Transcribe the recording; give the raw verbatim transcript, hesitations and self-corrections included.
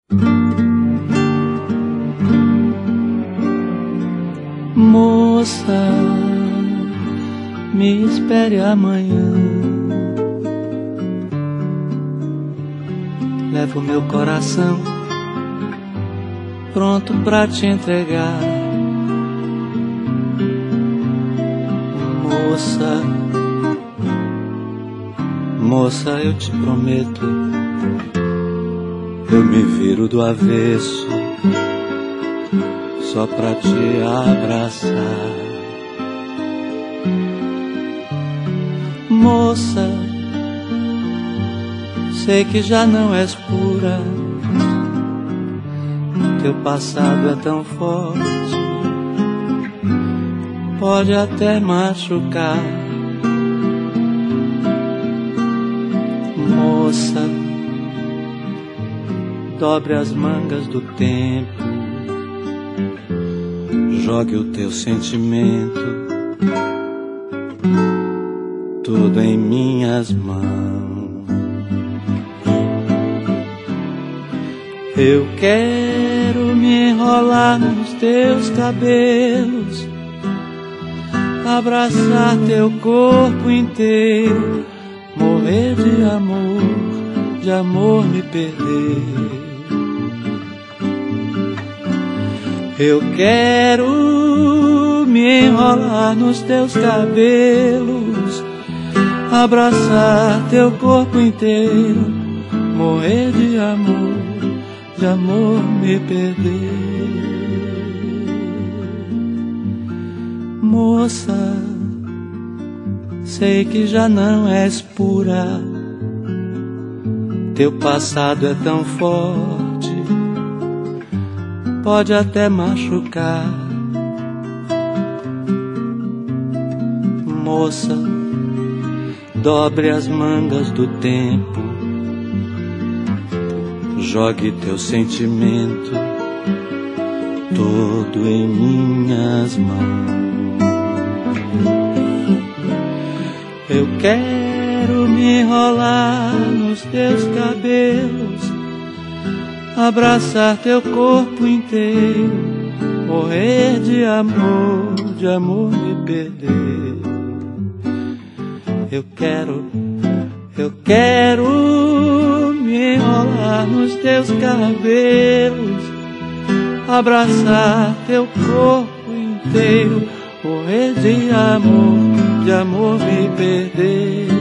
Moça, me espere amanhã. Levo meu coração pronto pra te entregar. Moça, moça, eu te prometo, eu me viro do avesso só pra te abraçar. Moça, sei que já não és pura, teu passado é tão forte, pode até machucar. Moça, dobre as mangas do tempo, jogue o teu sentimento tudo em minhas mãos. Eu quero me enrolar nos teus cabelos, abraçar teu corpo inteiro, morrer de amor, de amor me perder. Eu quero me enrolar nos teus cabelos, abraçar teu corpo inteiro, morrer de amor, de amor me perder. Moça, sei que já não és pura, teu passado é tão forte, pode até machucar. Moça, dobre as mangas do tempo, jogue teu sentimento todo em minhas mãos. Eu quero me enrolar nos teus cabelos, abraçar teu corpo inteiro, morrer de amor, de amor me perder. Eu quero, eu quero me enrolar nos teus cabelos, abraçar teu corpo inteiro, morrer de amor, de amor me perder.